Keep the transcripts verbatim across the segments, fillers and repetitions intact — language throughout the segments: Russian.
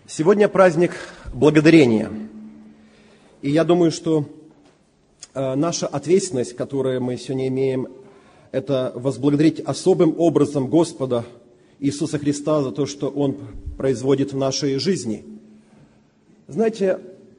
Сегодня праздник Благодарения. И я думаю, что э, наша ответственность, которую мы сегодня имеем, это возблагодарить особым образом Господа Иисуса Христа за то, что Он производит в нашей жизни. Знаете,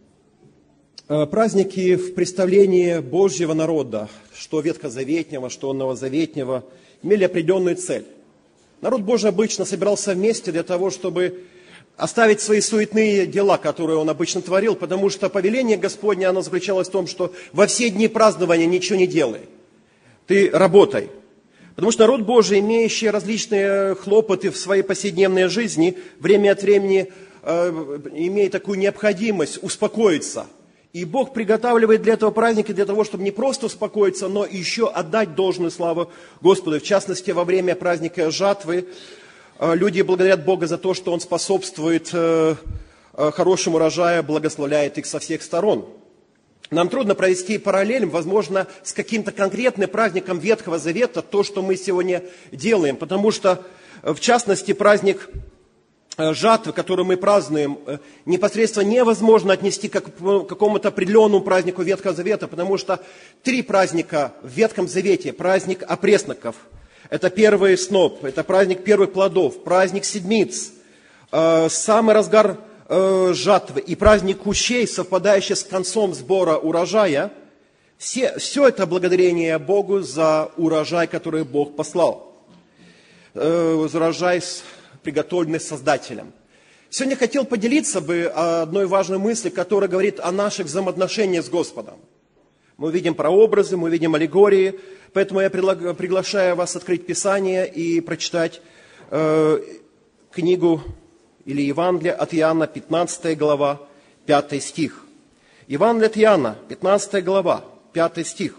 э, праздники в представлении Божьего народа, что ветхозаветнего, что новозаветнего, имели определенную цель. Народ Божий обычно собирался вместе для того, чтобы оставить свои суетные дела, которые он обычно творил, потому что повеление Господне, оно заключалось в том, что во все дни празднования ничего не делай, ты работай. Потому что народ Божий, имеющий различные хлопоты в своей повседневной жизни, время от времени э, имеет такую необходимость успокоиться. И Бог приготавливает для этого праздника, для того, чтобы не просто успокоиться, но еще отдать должную славу Господу. В частности, во время праздника жатвы, люди благодарят Бога за то, что Он способствует хорошему урожаю, благословляет их со всех сторон. Нам трудно провести параллель, возможно, с каким-то конкретным праздником Ветхого Завета, то, что мы сегодня делаем. Потому что, в частности, праздник жатвы, который мы празднуем, непосредственно невозможно отнести к какому-то определенному празднику Ветхого Завета, потому что три праздника в Ветхом Завете. Праздник опресноков. Это первый сноп, это праздник первых плодов, праздник седмиц, э, самый разгар э, жатвы и праздник кущей, совпадающий с концом сбора урожая. Все, все это благодарение Богу за урожай, который Бог послал. Э, урожай, приготовленный Создателем. Сегодня хотел поделиться бы одной важной мыслью, которая говорит о наших взаимоотношениях с Господом. Мы видим прообразы, мы видим аллегории, поэтому я приглашаю вас открыть Писание и прочитать э, книгу или Евангелие от Иоанна, пятнадцатая глава, пятый стих. Евангелие от Иоанна, пятнадцатая глава, пятый стих.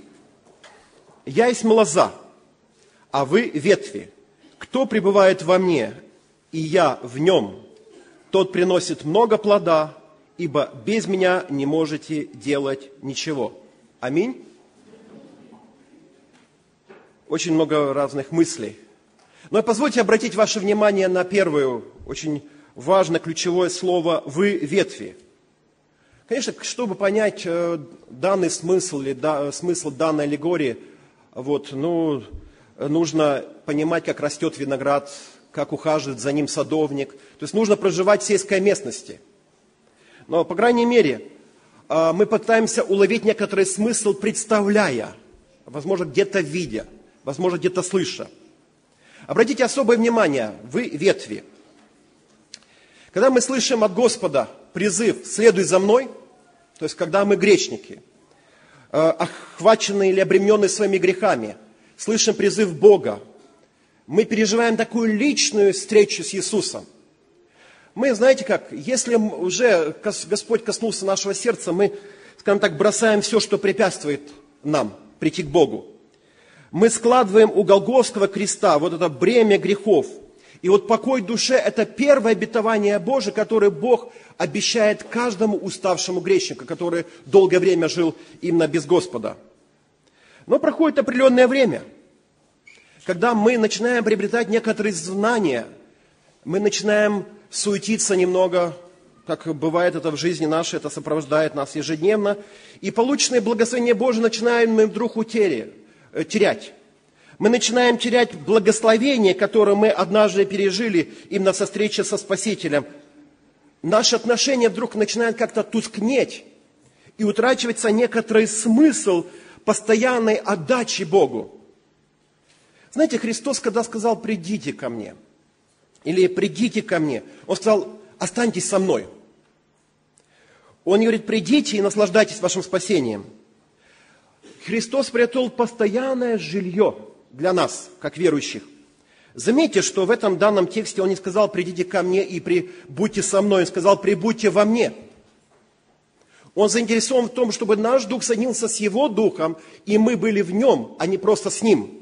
«Я есть лоза, а вы ветви. Кто пребывает во мне, и я в нем, тот приносит много плода, ибо без меня не можете делать ничего». Аминь. Очень много разных мыслей. Но позвольте обратить ваше внимание на первое, очень важное, ключевое слово «вы ветви». Конечно, чтобы понять э, данный смысл или да, смысл данной аллегории, вот, ну, нужно понимать, как растет виноград, как ухаживает за ним садовник. То есть нужно проживать в сельской местности. Но, по крайней мере, мы пытаемся уловить некоторый смысл, представляя, возможно, где-то видя, возможно, где-то слыша. Обратите особое внимание, вы ветви. Когда мы слышим от Господа призыв «следуй за мной», то есть когда мы грешники, охваченные или обремененные своими грехами, слышим призыв Бога, мы переживаем такую личную встречу с Иисусом. Мы, знаете как, если уже Господь коснулся нашего сердца, мы, скажем так, бросаем все, что препятствует нам прийти к Богу. Мы складываем у Голгофского креста вот это бремя грехов. И вот покой душе – это первое обетование Божие, которое Бог обещает каждому уставшему грешнику, который долгое время жил именно без Господа. Но проходит определенное время, когда мы начинаем приобретать некоторые знания, мы начинаем суетиться немного, как бывает это в жизни нашей, это сопровождает нас ежедневно. И полученные благословения Божие начинаем мы вдруг утери, терять. Мы начинаем терять благословение, которое мы однажды пережили именно со встречи со Спасителем. Наши отношения вдруг начинают как-то тускнеть. И утрачивается некоторый смысл постоянной отдачи Богу. Знаете, Христос, когда сказал «придите ко мне», или «придите ко мне», Он сказал «останьтесь со мной». Он говорит «придите и наслаждайтесь вашим спасением». Христос приготовил постоянное жилье для нас, как верующих. Заметьте, что в этом данном тексте Он не сказал «придите ко мне и будьте со мной», Он сказал «прибудьте во мне». Он заинтересован в том, чтобы наш дух соединился с Его духом, и мы были в Нем, а не просто с Ним.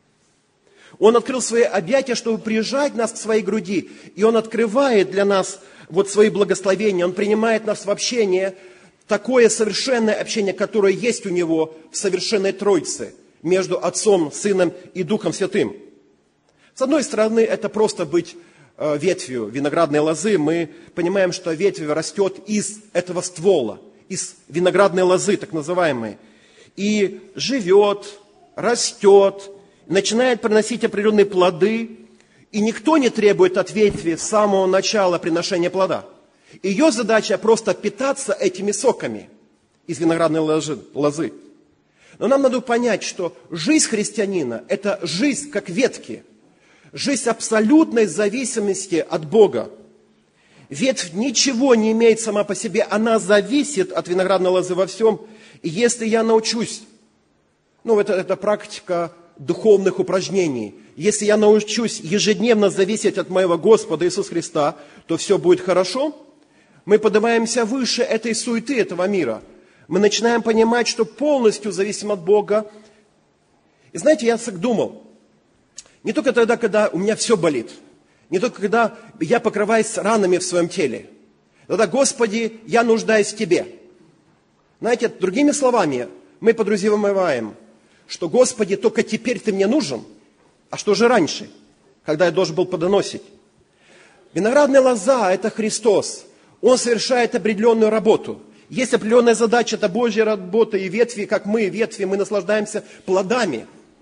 Он открыл свои объятия, чтобы прижать нас к своей груди. И Он открывает для нас вот свои благословения. Он принимает нас в общение, такое совершенное общение, которое есть у Него в совершенной Троице, между Отцом, Сыном и Духом Святым. С одной стороны, это просто быть э, ветвью виноградной лозы, мы понимаем, что ветвь растет из этого ствола, из виноградной лозы, так называемой, и живет, растет, начинает приносить определенные плоды, и никто не требует от ветви с самого начала приношения плода. Ее задача просто питаться этими соками из виноградной лозы. Но нам надо понять, что жизнь христианина – это жизнь как ветки, жизнь абсолютной зависимости от Бога. Ветвь ничего не имеет сама по себе, она зависит от виноградной лозы во всем. И если я научусь, ну это, это практика духовных упражнений, если я научусь ежедневно зависеть от моего Господа Иисуса Христа, то все будет хорошо. Мы поднимаемся выше этой суеты, этого мира. Мы начинаем понимать, что полностью зависим от Бога. И знаете, я так думал, не только тогда, когда у меня все болит, не только когда я покрываюсь ранами в своем теле. Тогда, Господи, я нуждаюсь в Тебе. Знаете, другими словами, мы подразумеваем, что, Господи, только теперь Ты мне нужен, а что же раньше, когда я должен был подоносить? Виноградная лоза – это Христос. Он совершает определенную работу. Есть определенная задача, это Божья работа, и ветви, как мы, ветви, мы наслаждаемся плодами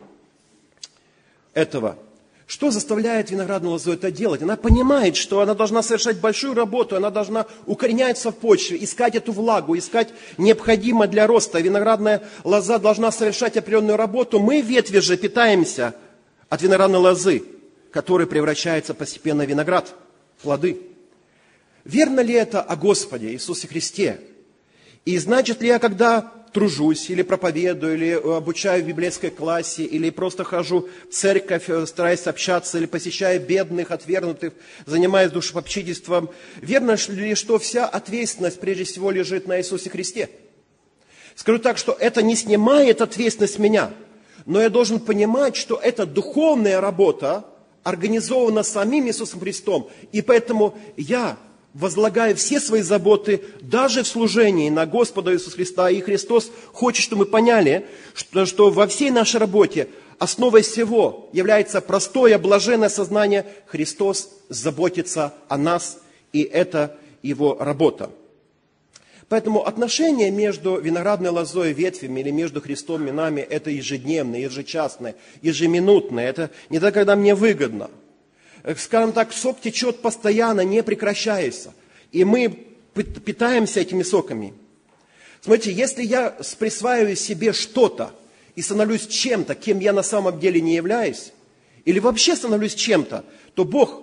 этого. Что заставляет виноградную лозу это делать? Она понимает, что она должна совершать большую работу, она должна укореняться в почве, искать эту влагу, искать необходимое для роста. Виноградная лоза должна совершать определенную работу. Мы, ветви же, питаемся от виноградной лозы, которая превращается постепенно в виноград, плоды. Верно ли это о Господе Иисусе Христе? И значит ли я, когда тружусь, или проповедую, или обучаю в библейской классе, или просто хожу в церковь, стараюсь общаться, или посещаю бедных, отвергнутых, занимаюсь душепопечительством, верно ли, что вся ответственность прежде всего лежит на Иисусе Христе? Скажу так, что это не снимает ответственность с меня, но я должен понимать, что эта духовная работа организована самим Иисусом Христом, и поэтому я возлагаю все свои заботы даже в служении на Господа Иисуса Христа. И Христос хочет, чтобы мы поняли, что, что во всей нашей работе основой всего является простое, блаженное сознание. Христос заботится о нас, и это Его работа. Поэтому отношения между виноградной лозой и ветвями, или между Христом и нами, это ежедневное, ежечасное, ежеминутное. Это не тогда, когда мне выгодно. Скажем так, сок течет постоянно, не прекращаясь. И мы питаемся этими соками. Смотрите, если я присваиваю себе что-то и становлюсь чем-то, кем я на самом деле не являюсь, или вообще становлюсь чем-то, то Бог,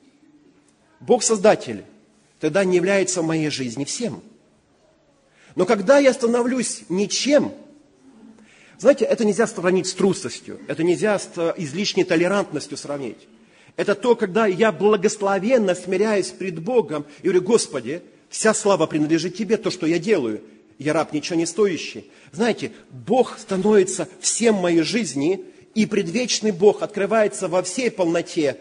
Бог Создатель, тогда не является в моей жизни всем. Но когда я становлюсь ничем, знаете, это нельзя сравнить с трусостью, это нельзя с излишней толерантностью сравнить. Это то, когда я благословенно смиряюсь пред Богом и говорю: Господи, вся слава принадлежит Тебе, то, что я делаю. Я раб ничего не стоящий. Знаете, Бог становится всем в моей жизни, и предвечный Бог открывается во всей полноте.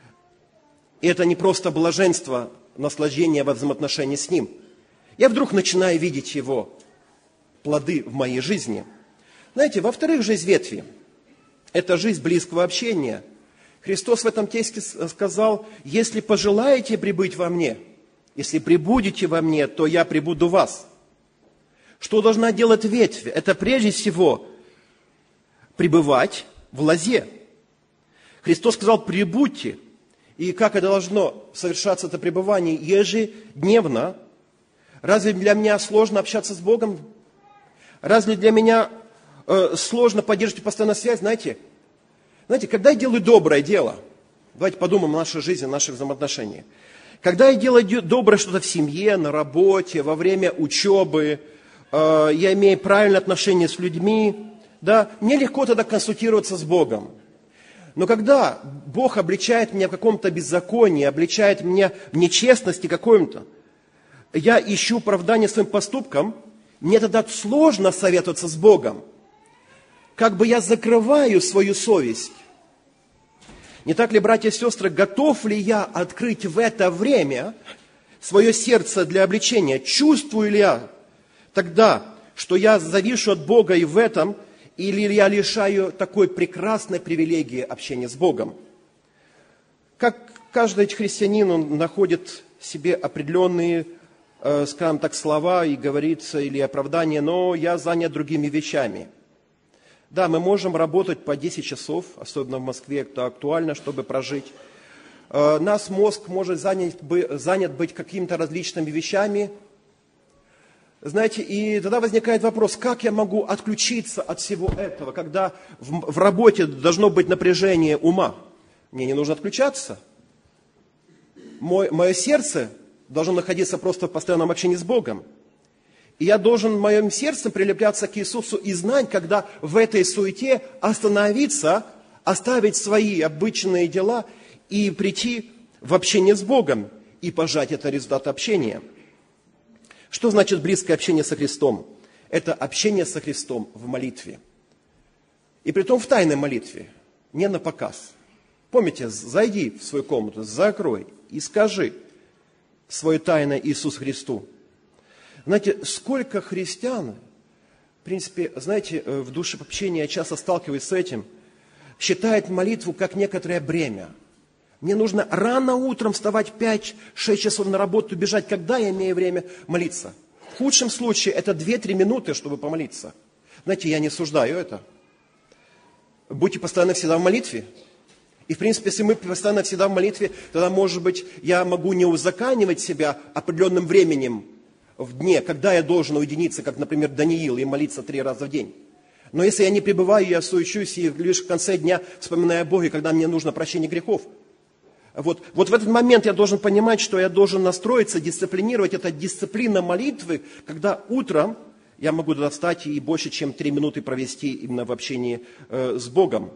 И это не просто блаженство, наслаждение во взаимоотношении с Ним. Я вдруг начинаю видеть Его плоды в моей жизни. Знаете, во-вторых, жизнь ветви – это жизнь близкого общения. Христос в этом тексте сказал: если пожелаете пребыть во мне, если пребудете во мне, то я пребуду в вас. Что должна делать ветвь? Это прежде всего пребывать в лозе. Христос сказал: пребудьте. И как это должно совершаться, это пребывание? Ежедневно. Разве для меня сложно общаться с Богом? Разве для меня э, сложно поддерживать постоянную связь? Знаете, Знаете, когда я делаю доброе дело, давайте подумаем о нашей жизни, о наших взаимоотношениях. Когда я делаю доброе что-то в семье, на работе, во время учебы, э, я имею правильное отношение с людьми, да, мне легко тогда консультироваться с Богом. Но когда Бог обличает меня в каком-то беззаконии, обличает меня в нечестности какой-то, я ищу оправдание своим поступкам, мне тогда сложно советоваться с Богом. Как бы я закрываю свою совесть. Не так ли, братья и сестры, готов ли я открыть в это время свое сердце для обличения? Чувствую ли я тогда, что я завишу от Бога и в этом, или я лишаю такой прекрасной привилегии общения с Богом? Как, каждый христианин, он находит себе определенные, скажем так, слова и говорится, или оправдания, но я занят другими вещами. Да, мы можем работать по десять часов, особенно в Москве, это актуально, чтобы прожить. Наш мозг может занят, занят быть какими-то различными вещами. Знаете, и тогда возникает вопрос, как я могу отключиться от всего этого, когда в, в работе должно быть напряжение ума? Мне не нужно отключаться. Мой, мое сердце должно находиться просто в постоянном общении с Богом. И я должен моим сердцем прилепляться к Иисусу и знать, когда в этой суете остановиться, оставить свои обычные дела и прийти в общение с Богом и пожать это результат общения. Что значит близкое общение со Христом? Это общение со Христом в молитве. И притом в тайной молитве, не на показ. Помните, зайди в свою комнату, закрой и скажи свое тайное Иисусу Христу. Знаете, сколько христиан, в принципе, знаете, в душе общения я часто сталкиваюсь с этим, считает молитву как некоторое бремя. Мне нужно рано утром вставать пять-шесть часов на работу, бежать, когда я имею время молиться. В худшем случае это две-три минуты, чтобы помолиться. Знаете, я не осуждаю это. Будьте постоянно всегда в молитве. И, в принципе, если мы постоянно всегда в молитве, тогда, может быть, я могу не узаканивать себя определенным временем в дне, когда я должен уединиться, как, например, Даниил, и молиться три раза в день. Но если я не пребываю, я суечусь, и лишь в конце дня вспоминаю о Боге, когда мне нужно прощение грехов. Вот, вот в этот момент я должен понимать, что я должен настроиться, дисциплинировать. Это дисциплина молитвы, когда утром я могу достать и больше, чем три минуты провести именно в общении э, с Богом.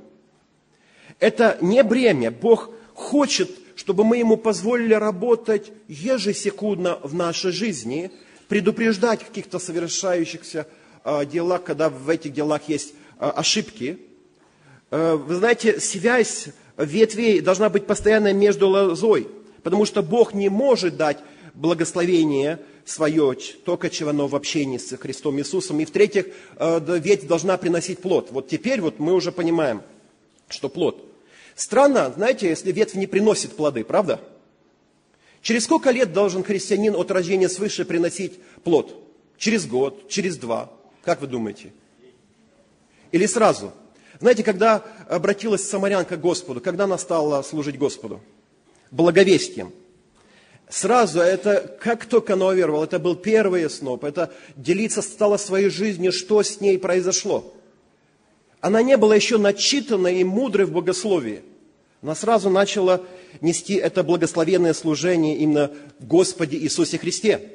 Это не бремя. Бог хочет, чтобы мы Ему позволили работать ежесекундно в нашей жизни, предупреждать каких-то совершающихся э, делах, когда в этих делах есть э, ошибки. Э, вы знаете, связь ветвей должна быть постоянно между лозой, потому что Бог не может дать благословение свое, только чего оно в общении с Христом Иисусом. И в-третьих, э, ветвь должна приносить плод. Вот теперь вот мы уже понимаем, что плод. Странно, знаете, если ветвь не приносит плоды, правда? Через сколько лет должен христианин от рождения свыше приносить плод? Через год, через два. Как вы думаете? Или сразу? Знаете, когда обратилась самарянка к Господу, когда она стала служить Господу? Благовестием. Сразу это, как только она уверовала, это был первый сноп, это делиться стала своей жизнью, что с ней произошло. Она не была еще начитанной и мудрой в богословии. Она сразу начала нести это благословенное служение именно в Господе Иисусе Христе.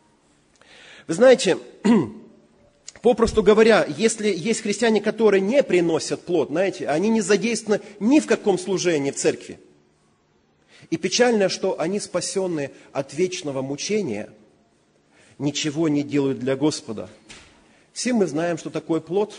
Вы знаете, попросту говоря, если есть христиане, которые не приносят плод, знаете, они не задействованы ни в каком служении в церкви. И печально, что они, спасенные от вечного мучения, ничего не делают для Господа. Все мы знаем, что такое плод.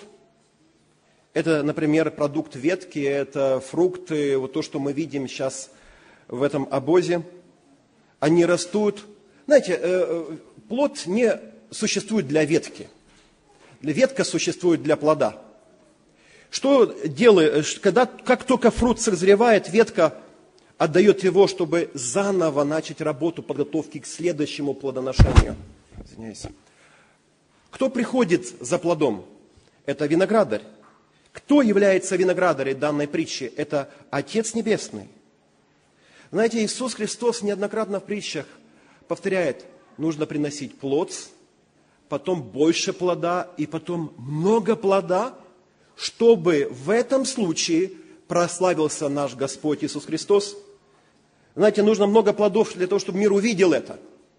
Это, например, продукт ветки, это фрукты, вот то, что мы видим сейчас в этом обозе. Они растут. Знаете, плод не существует для ветки. Ветка существует для плода. Что делает, когда, как только фрукт созревает, ветка отдает его, чтобы заново начать работу подготовки к следующему плодоношению. Извиняюсь. Кто приходит за плодом? Это виноградарь. Кто является виноградарем данной притчи? Это Отец Небесный. Знаете, Иисус Христос неоднократно в притчах повторяет, нужно приносить плод, потом больше плода и потом много плода, чтобы в этом случае прославился наш Господь Иисус Христос. Знаете, нужно много плодов для того, чтобы мир увидел это.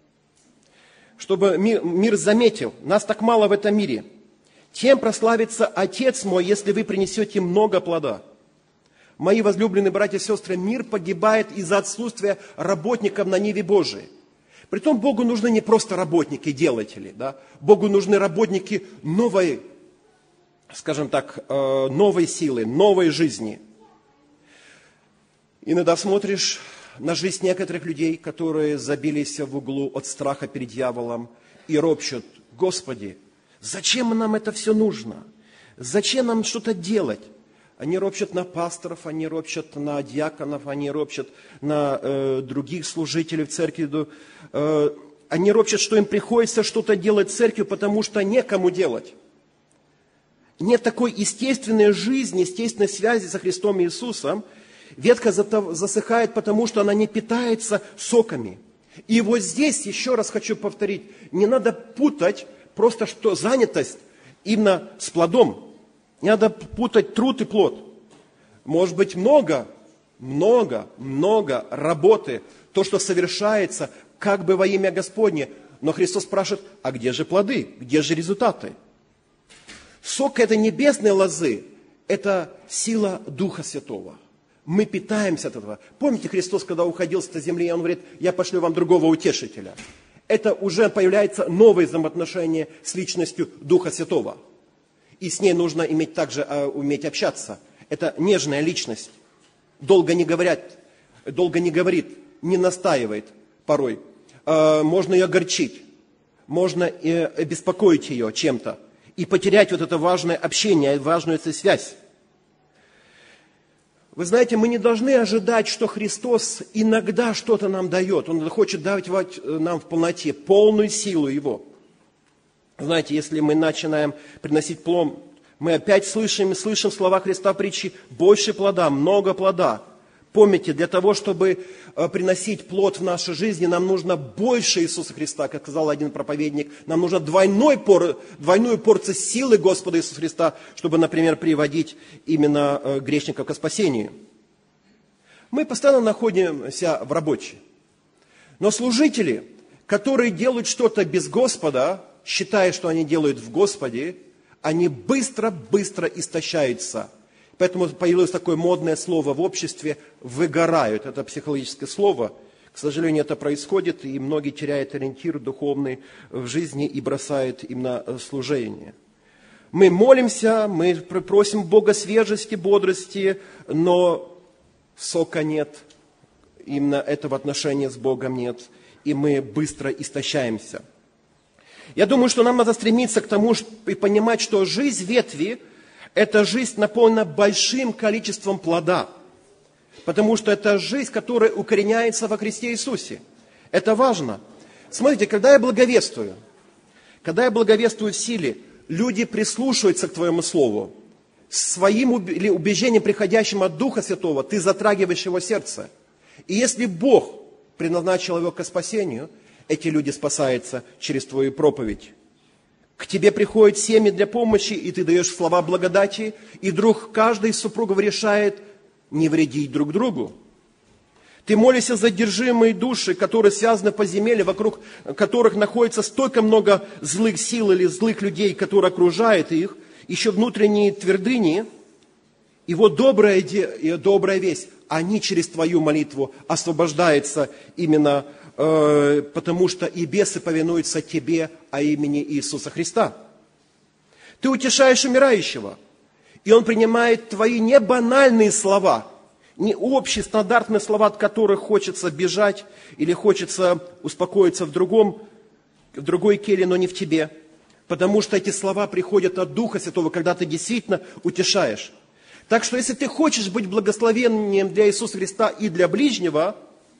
Чтобы мир, мир заметил, нас так мало в этом мире. Тем прославится Отец мой, если вы принесете много плода. Мои возлюбленные братья и сестры, мир погибает из-за отсутствия работников на ниве Божией. Притом Богу нужны не просто работники, делатели. Да? Богу нужны работники новой, скажем так, новой силы, новой жизни. Иногда смотришь на жизнь некоторых людей, которые забились в углу от страха перед дьяволом и ропщут: Господи, зачем нам это все нужно? Зачем нам что-то делать? Они ропщут на пасторов, они ропщут на диаконов, они ропщут на э, других служителей в церкви. Э, они ропщут, что им приходится что-то делать в церкви, потому что некому делать. Нет такой естественной жизни, естественной связи со Христом Иисусом. Ветка засыхает, потому что она не питается соками. И вот здесь, еще раз хочу повторить, не надо путать просто что занятость именно с плодом. Не надо путать труд и плод. Может быть много, много, много работы, то, что совершается как бы во имя Господне. Но Христос спрашивает, а где же плоды, где же результаты? Сок этой небесной лозы – это сила Духа Святого. Мы питаемся от этого. Помните, Христос, когда уходил с этой земли, Он говорит, я пошлю вам другого утешителя. Это уже появляется новое взаимоотношение с личностью Духа Святого. И с ней нужно иметь также uh, уметь общаться. Это нежная личность. Долго не говорят, долго не говорит, не настаивает порой. Uh, можно ее огорчить, можно uh, беспокоить ее чем-то и потерять вот это важное общение, важную эту связь. Вы знаете, мы не должны ожидать, что Христос иногда что-то нам дает. Он хочет давать нам в полноте полную силу Его. Знаете, если мы начинаем приносить плод, мы опять слышим, слышим слова Христа притчи «больше плода, много плода». Помните, для того, чтобы приносить плод в нашей жизни, нам нужно больше Иисуса Христа, как сказал один проповедник. Нам нужно двойной пор, двойную порцию силы Господа Иисуса Христа, чтобы, например, приводить именно грешников к спасению. Мы постоянно находимся в работе. Но служители, которые делают что-то без Господа, считая, что они делают в Господе, они быстро-быстро истощаются. Поэтому появилось такое модное слово в обществе «выгорают». Это психологическое слово. К сожалению, это происходит, и многие теряют ориентир духовный в жизни и бросают именно служение. Мы молимся, мы просим Бога свежести, бодрости, но сока нет, именно этого отношения с Богом нет, и мы быстро истощаемся. Я думаю, что нам надо стремиться к тому и понимать, что жизнь ветви – это жизнь наполнена большим количеством плода, потому что это жизнь, которая укореняется во Христе Иисусе. Это важно. Смотрите, когда я благовествую, когда я благовествую в силе, люди прислушиваются к Твоему Слову. Своим убеждением, приходящим от Духа Святого, ты затрагиваешь его сердце. И если Бог предназначил его к спасению, эти люди спасаются через Твою проповедь. К тебе приходят семьи для помощи, и ты даешь слова благодати, и вдруг каждый из супругов решает не вредить друг другу. Ты молишься за одержимые души, которые связаны по земле, вокруг которых находится столько много злых сил или злых людей, которые окружают их, еще внутренние твердыни. И вот добрая, добрая весть, они через твою молитву освобождаются именно потому что и бесы повинуются тебе о имени Иисуса Христа. Ты утешаешь умирающего, и он принимает твои не банальные слова, не общие стандартные слова, от которых хочется бежать или хочется успокоиться в другом, в другой келье, но не в тебе. Потому что эти слова приходят от Духа Святого, когда ты действительно утешаешь. Так что если ты хочешь быть благословенным для Иисуса Христа и для ближнего,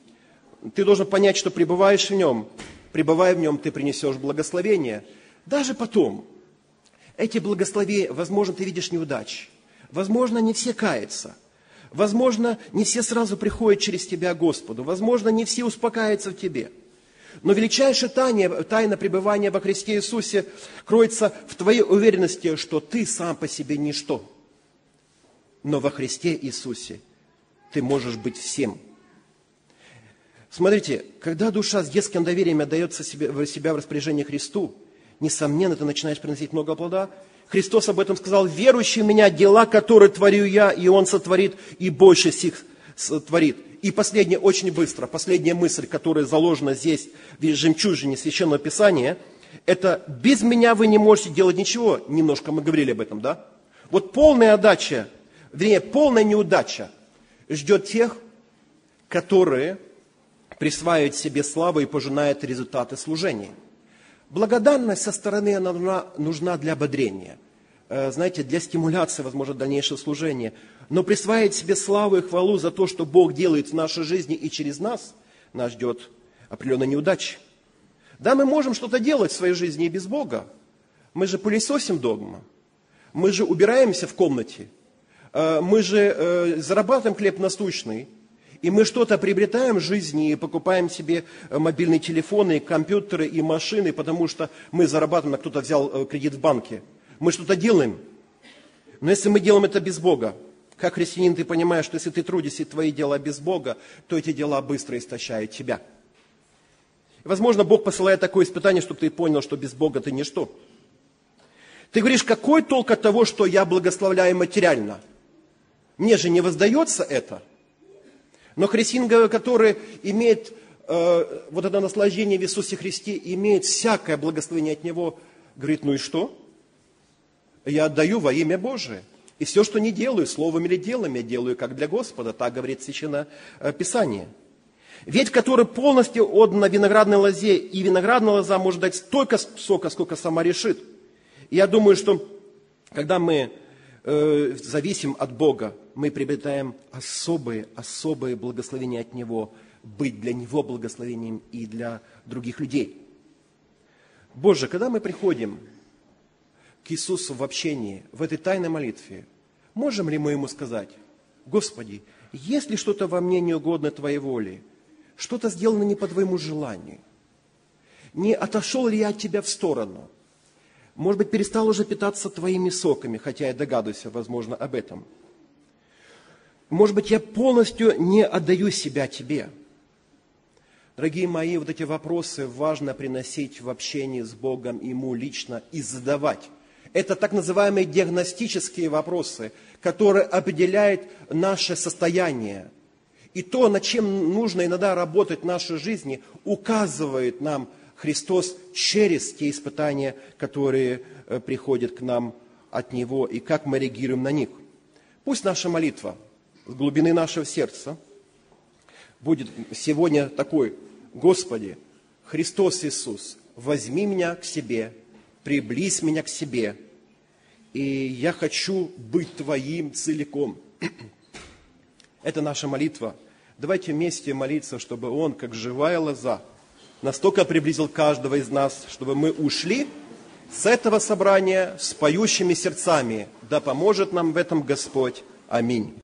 ты должен понять, что пребываешь в Нем. Пребывая в Нем, ты принесешь благословение. Даже потом, эти благословения, возможно, ты видишь неудачи. Возможно, не все каются. Возможно, не все сразу приходят через тебя к Господу. Возможно, не все успокаиваются в тебе. Но величайшая тайна, тайна пребывания во Христе Иисусе кроется в твоей уверенности, что ты сам по себе ничто. Но во Христе Иисусе ты можешь быть всем. Смотрите, когда душа с детским доверием отдается себе, себя в распоряжение Христу, несомненно, ты начинаешь приносить много плода. Христос об этом сказал: верующий в Меня, дела, которые творю Я, и Он сотворит, и больше сих сотворит. И последнее, очень быстро, последняя мысль, которая заложена здесь, в жемчужине Священного Писания, это: без Меня вы не можете делать ничего. Немножко мы говорили об этом, да? Вот полная отдача, вернее, полная неудача ждет тех, которые присваивают себе славу и пожинают результаты служения. Благодарность со стороны она нужна, нужна для ободрения. знаете, для стимуляции, возможно, дальнейшего служения. Но присваивать себе славу и хвалу за то, что Бог делает в нашей жизни и через нас, нас ждет определенная неудача. Да, мы можем что-то делать в своей жизни и без Бога. Мы же пылесосим дома. Мы же убираемся в комнате. Мы же зарабатываем хлеб насущный. И мы что-то приобретаем в жизни и покупаем себе мобильные телефоны, компьютеры и машины, потому что мы зарабатываем, а кто-то взял кредит в банке. Мы что-то делаем. Но если мы делаем это без Бога, как христианин ты понимаешь, что если ты трудишься и твои дела без Бога, то эти дела быстро истощают тебя. И, возможно, Бог посылает такое испытание, чтобы ты понял, что без Бога ты ничто. Ты говоришь, какой толк от того, что я благословляю материально? Мне же не воздается это. Но христианин, который имеет э, вот это наслаждение в Иисусе Христе, имеет всякое благословение от Него, говорит, ну и что? Я отдаю во имя Божие. И все, что не делаю, словом или делом, я делаю как для Господа. Так говорит Священное Писание. Ветвь, которая полностью отдана виноградной лозе, и виноградная лоза может дать столько сока, сколько сама решит. И я думаю, что когда мы э, зависим от Бога, мы приобретаем особые, особые благословения от Него, быть для Него благословением и для других людей. Боже, когда мы приходим к Иисусу в общении, в этой тайной молитве, можем ли мы Ему сказать, Господи, есть ли что-то во мне неугодно Твоей воле, что-то сделано не по Твоему желанию, не отошел ли я от Тебя в сторону, может быть, перестал уже питаться Твоими соками, хотя я догадываюсь, возможно, об этом. Может быть, я полностью не отдаю себя Тебе. Дорогие мои, вот эти вопросы важно приносить в общении с Богом Ему лично и задавать. Это так называемые диагностические вопросы, которые определяют наше состояние. И то, над чем нужно иногда работать в нашей жизни, указывает нам Христос через те испытания, которые приходят к нам от Него, и как мы реагируем на них. Пусть наша молитва с глубины нашего сердца будет сегодня такой: Господи, Христос Иисус, возьми меня к себе, приблизь меня к себе, и я хочу быть Твоим целиком. Это наша молитва. Давайте вместе молиться, чтобы Он, как живая лоза, настолько приблизил каждого из нас, чтобы мы ушли с этого собрания с поющими сердцами. Да поможет нам в этом Господь. Аминь.